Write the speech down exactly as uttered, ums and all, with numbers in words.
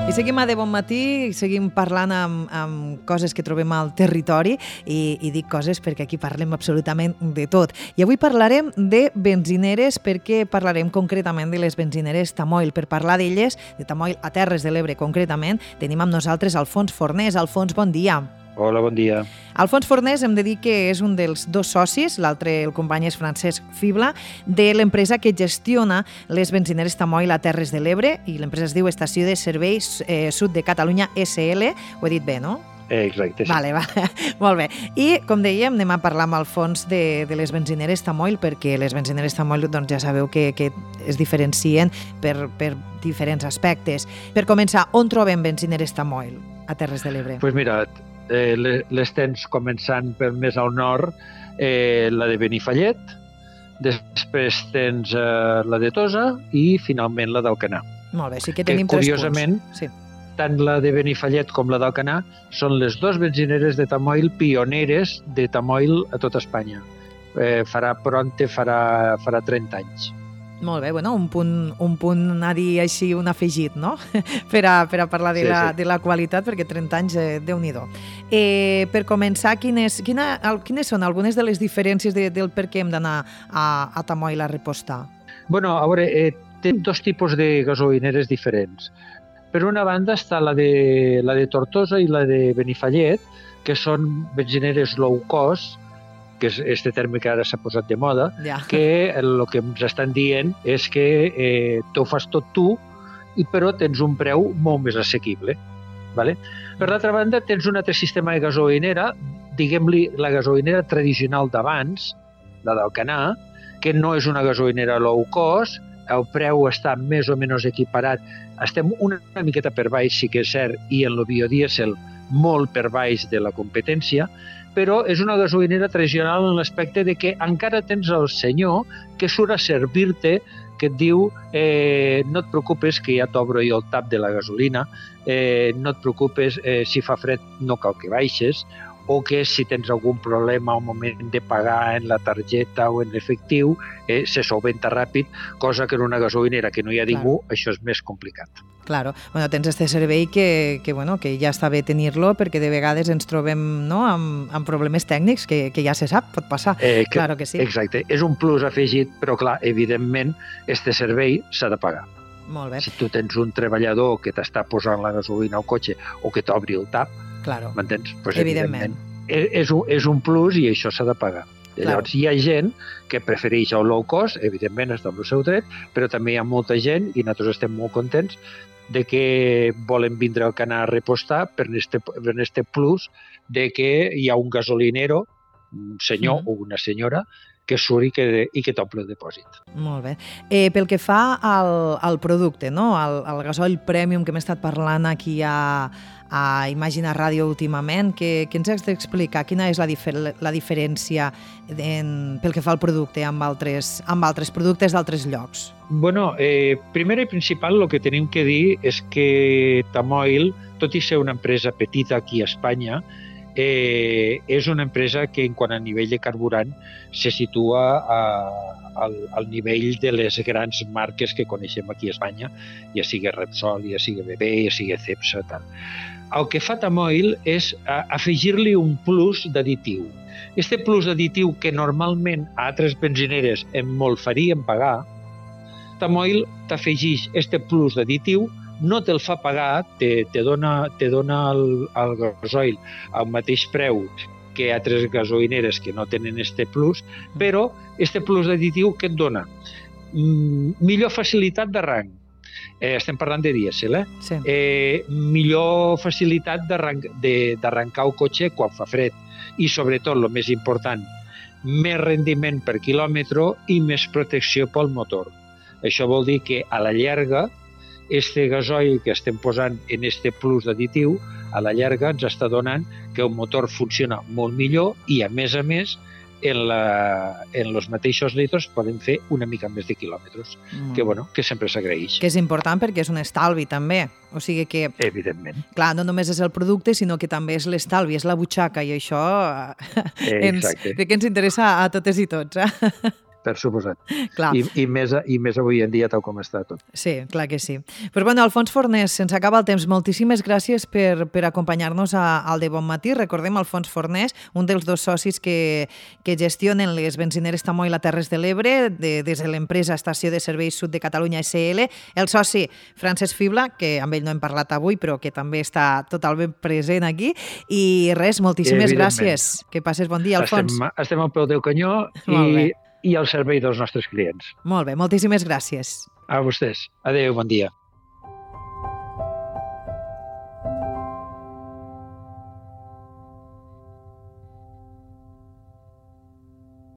I seguim a De Bon Matí, seguim parlant amb, amb coses que trobem al territori i, i dic coses perquè aquí parlem absolutament de tot. I avui parlarem de benzineres perquè parlarem concretament de les benzineres Tamoil. Per parlar d'elles, de Tamoil a Terres de l'Ebre concretament, tenim amb nosaltres Alfons Fornés. Alfons, bon dia. Hola, bon dia. Alfons Fornés hem de dir que és un dels dos socis, l'altre, el company és Francesc Fibla, de l'empresa que gestiona les benzineres Tamoil a Terres de l'Ebre, i l'empresa es diu Estació de Serveis eh, Sud de Catalunya S L. Ho he dit bé, no? Eh, exacte, sí. Vale, vale. Molt bé. I, com dèiem, anem a parlar amb Alfons de, de les benzineres Tamoil, perquè les benzineres Tamoil, doncs ja sabeu que, que es diferencien per, per diferents aspectes. Per començar, on trobem benzineres Tamoil a Terres de l'Ebre? Doncs pues mira, eh, les tens començant per més al nord, eh, la de Benifallet, després tens eh, la de Tosa i finalment la d'Alcanar. Molt bé, sí que tenim que, tres curiosament, punts. Sí. Tant la de Benifallet com la d'Alcanar són les dues benzineres de Tamoil pioneres de Tamoil a tot Espanya. Eh, farà pronte, farà, farà trenta anys. Molt bé, bueno, un punt, un punt a dir així, un afegit, no? per, a, per a parlar de, sí, la, sí. de la qualitat, perquè trenta anys, eh, Déu-n'hi-do. Eh, per començar, quines, quina, quines són algunes de les diferències de, del per què hem d'anar a, a Tamoil a repostar? Bueno, a veure, eh, té dos tipus de gasolineres diferents. Per una banda està la de, la de Tortosa i la de Benifallet, que són benzineres low cost, que és este terme que ara s'ha posat de moda, Ja. que el que ens estan dient és que eh, t'ho fas tot tu, i però tens un preu molt més assequible. Vale? Per l'altra banda, tens un altre sistema de gasolinera, diguem-li la gasolinera tradicional d'abans, la d'Alcanar, que no és una gasolinera low cost, el preu està més o menys equiparat, estem una, una miqueta per baix, sí que és cert, i en el biodiesel molt per baix de la competència, però és una gasolinera tradicional en l'aspecte de que encara tens el senyor que surt a servir-te, que et diu eh, no et preocupes que ja t'obro jo el tap de la gasolina, eh, no et preocupes eh, si fa fred no cal que baixes, o que si tens algun problema al moment de pagar en la targeta o en efectiu, eh, se solventa ràpid, cosa que en una gasolinera que no hi ha ningú, claro, això és més complicat. Claro. Bueno, tens este servei que, que, bueno, que ja està bé tenir-lo, perquè de vegades ens trobem, no, amb, amb problemes tècnics que, que ja se sap, pot passar. Eh, que, claro que sí. Exacte. És un plus afegit, però clar, evidentment, este servei s'ha de pagar. Molt bé. Si tu tens un treballador que t'està posant la gasolina al cotxe o que t'obri el tap, claro, m'entens? Pues, evidentment. evidentment és, és, un, és un plus i això s'ha de pagar. Claro. Llavors, hi ha gent que prefereix el low cost, evidentment està en el seu dret, però també hi ha molta gent, i nosaltres estem molt contents, de que volen vindre al Alcanar a repostar per este, per este plus de que hi ha un gasolinero, un senyor mm. o una senyora, que surt i que, i que t'omple el dipòsit. Molt bé. Eh, pel que fa al, al producte, no? al, al gasoil premium que hem estat parlant aquí a, a Imagina Ràdio últimament, que, que ens has d'explicar quina és la, difer la diferència en, pel que fa al producte amb altres, amb altres productes d'altres llocs? Bueno, eh, primer i principal el que tenim que dir és que Tamoil, tot i ser una empresa petita aquí a Espanya, Eh, és una empresa que en quant a nivell de carburant se situa a, al, al nivell de les grans marques que coneixem aquí a Espanya, ja sigui Repsol, ja sigui B P, ja sigui Cepsa, tal. El que fa Tamoil és afegir-li un plus d'additiu. Este plus d'additiu que normalment a altres benzineres em molt farien pagar, Tamoil t'afegeix este plus d'additiu, no te'l fa pagar, te, te dona, te dona el, el gasoil al mateix preu que altres gasolineres que no tenen este plus, però este plus additiu què et dona? Mm, millor facilitat d'arranc. Eh, estem parlant de dièsel, eh? Sí. Eh, millor facilitat d'arrencar el cotxe quan fa fred. I sobretot, el més important, més rendiment per quilòmetre i més protecció pel motor. Això vol dir que a la llarga este gasoil que estem posant en este plus d'additiu, a la llarga ens està donant que el motor funciona molt millor i, a més a més, en, la, en els mateixos litres poden fer una mica més de quilòmetres, mm. que, bueno, que sempre s'agraeix. Que és important perquè és un estalvi, també. O sigui que... Evidentment. Clar, no només és el producte, sinó que també és l'estalvi, és la butxaca, i això ens, de què ens interessa a totes i tots, eh? per suposat. Clar. I, i, més, I més avui en dia, tal com està tot. Sí, clar que sí. Però bueno, Alfons Fornés, se'ns acaba el temps. Moltíssimes gràcies per, per acompanyar-nos al De Bon Matí. Recordem Alfons Fornés, un dels dos socis que, que gestionen les benzineres Tamoil a Terres de l'Ebre, de, des de l'empresa Estació de Serveis Sud de Catalunya S L, el soci Francesc Fibla, que amb ell no hem parlat avui, però que també està totalment present aquí. I res, moltíssimes gràcies. Que passes bon dia, Alfons. Estem, estem al peu del canyó i, i al servei dels nostres clients. Molt bé, moltíssimes gràcies. A vostès. Adéu, bon dia.